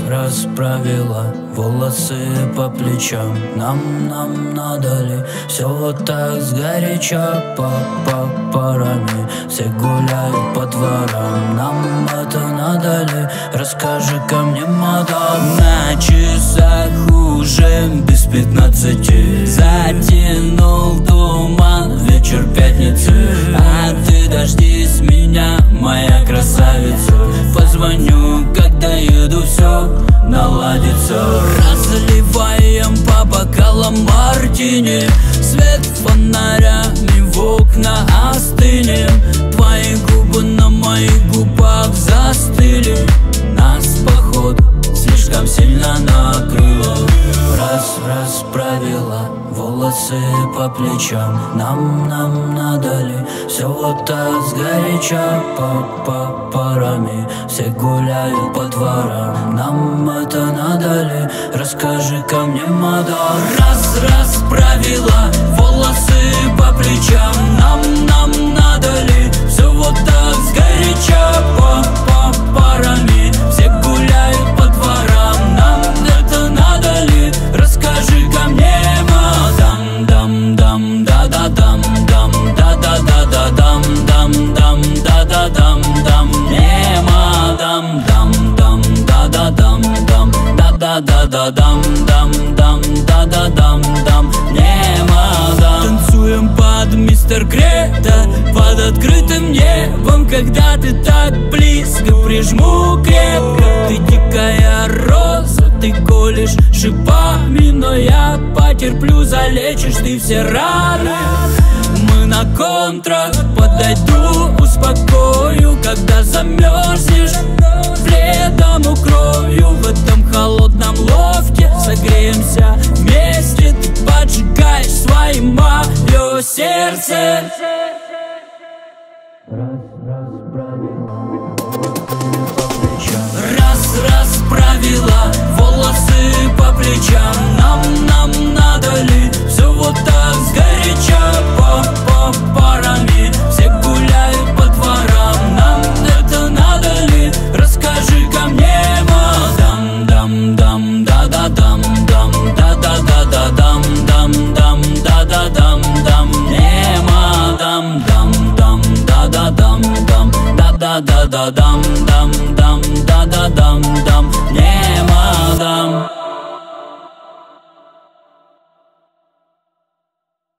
расправила волосы по плечам. Нам надо ли все вот так сгоряча? По парами все гуляют по дворам. Нам это надо ли? Расскажи-ка мне, мадам. На часах уже без 15. Затянул туман, вечер пятницы. А ты дождись меня, моя красавица. Позвоню, когда еду, все наладится. Разливаем по бокалам мартини. Свет фонарями в окна остынем. Твои губы на моих губах застыли. Нас, походу, слишком сильно накрыло. Расправила волосы по плечам. Нам надо ли все вот так сгоряча? По парами все гуляют по дворам. Нам это надо ли? Расскажи-ка мне, мадам. Расправила волосы по плечам. Нам надо ли все вот так сгоряча? По парами все гуляют по дворам. Нам это надо ли? Расскажи-ка мне, мадам. Дам да-да-дам, да-да-да-да-дам, да-да-дам, не мадам. Дам да-да-дам, да-да-да-да-дам, да-да-дам, не мадам. Танцуем под мистер Грета, под открытым небом. Когда ты так близко, прижму крепко. Ты дикая роза, ты колешь шипами, но я потерплю, залечишь ты все раны. Мы на контракт, подойду, успокою. Когда замерзнешь, пледом укрою. В этом холодном лофте согреемся вместе. Ты поджигаешь своим мое сердце. Расправила волосы по плечам. Нам надо ли все вот так сгоряча? По парами все гуляют по дворам. Нам это надо ли? Расскажи-ка мне, мадам. Дам да-да-дам, да-да-да-да-дам, да-да-дам, не мадам. Дам да-да-дам, да-да-да-да-дам, да-да-дам, не